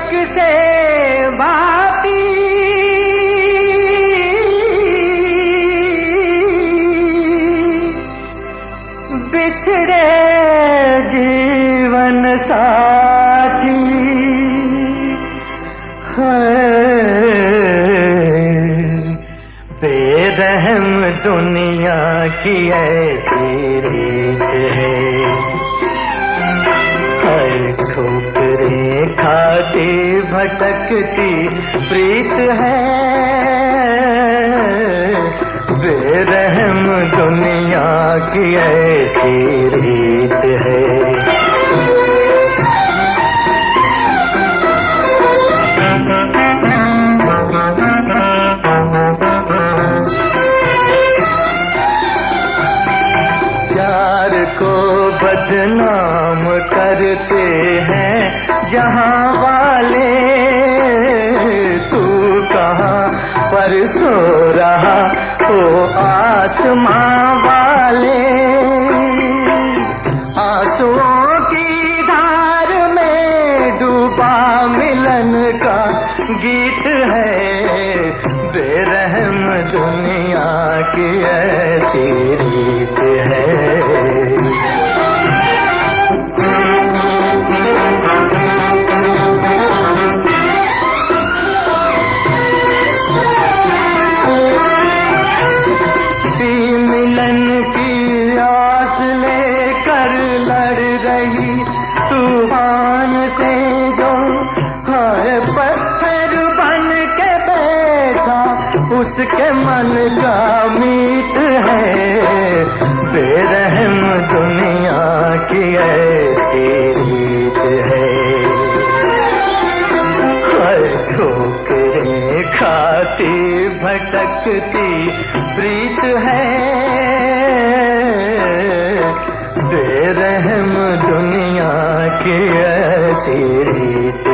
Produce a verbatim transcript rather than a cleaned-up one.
दीपक से भाती बिछड़े जीवन साथी है। बेरहम दुनिया की ऐसी रीत है, हर ठोकरें खाती भटकती प्रीत है। बेरहम दुनिया की ऐसी रीत है। प्यार को बदनाम करते हैं जहां वाले, तू कहां पर सो रहा हो आसमां वाले। आंसुओं की धार में डूबा मिलन का गीत है। बेरहम दुनिया की ऐसी रीत है। मिलन की आस लेकर लड़ रही तूफान से जो, हाय पत्थर बन के बैठा उसके मन का मीत है। बेरहम दुनिया की ऐसी रीत है, हर ठोकरें खाती भटकती प्रीत है। बेरहम दुनिया की ऐसी रीत